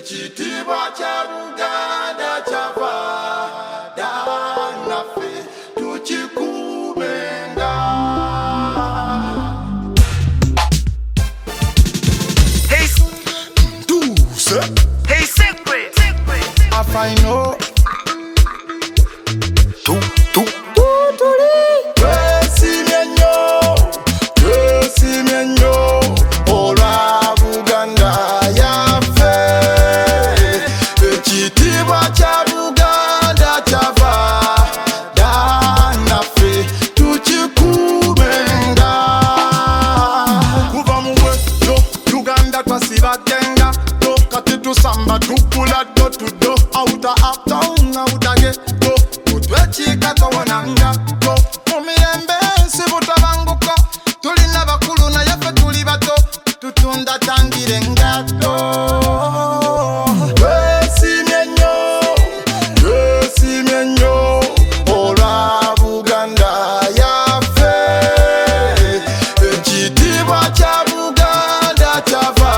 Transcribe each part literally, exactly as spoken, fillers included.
ekitiibwa kya Buganda kyava naffe tukikuumenga. Hey, Douce. hey, secret. I find out. Tu, tu. Samba tukula do to do out of uptown out of ghetto kutwechika towonanga go mumirembe sibuta banguko tulina bakulu na yafe tuli bato tutunda tangire ngato wesimye nnyo wesimye nnyo olwa Buganda yafe ekitiibwa kya Buganda kyava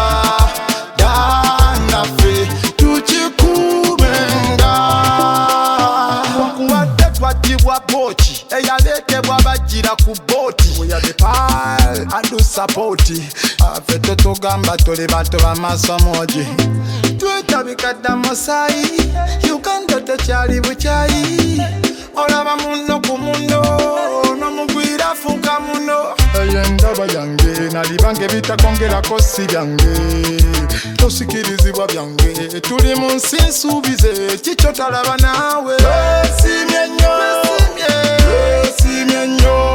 bochi eyaleetebwa bajjira ku booti weyadepal adu sapoti afe tetugamba tuli bantu bamasomogi twetabikadda musayi Uganda tekyali bukyayi olaba muno ku muno nomugwira fuuka muno eyendaba yange nalibange bitakongerako si byange tosikirizibwa byange tuli mu nsi nsuubize kikyo talaba naawe wesimye nnyo wesimye nnyo